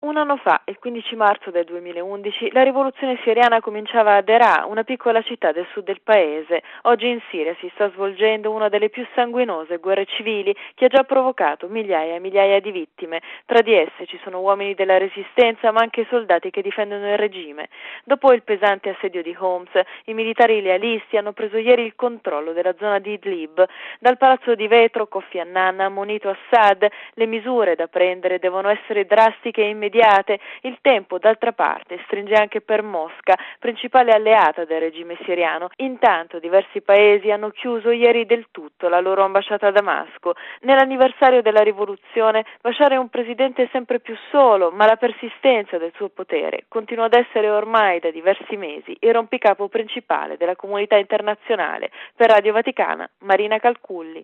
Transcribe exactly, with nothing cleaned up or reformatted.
Un anno fa, il quindici marzo del duemilaundici, la rivoluzione siriana cominciava a Deraa, una piccola città del sud del paese. Oggi in Siria si sta svolgendo una delle più sanguinose guerre civili che ha già provocato migliaia e migliaia di vittime. Tra di esse ci sono uomini della resistenza, ma anche soldati che difendono il regime. Dopo il pesante assedio di Homs, i militari lealisti hanno preso ieri il controllo della zona di Idlib. Dal palazzo di vetro, Kofi Annan ha ammonito Assad: le misure da prendere devono essere drastiche e immediate. Il tempo, d'altra parte, stringe anche per Mosca, principale alleata del regime siriano. Intanto diversi paesi hanno chiuso ieri del tutto la loro ambasciata a Damasco. Nell'anniversario della rivoluzione, Bashar è un presidente sempre più solo, ma la persistenza del suo potere continua ad essere ormai da diversi mesi il rompicapo principale della comunità internazionale. Per Radio Vaticana, Marina Calculli.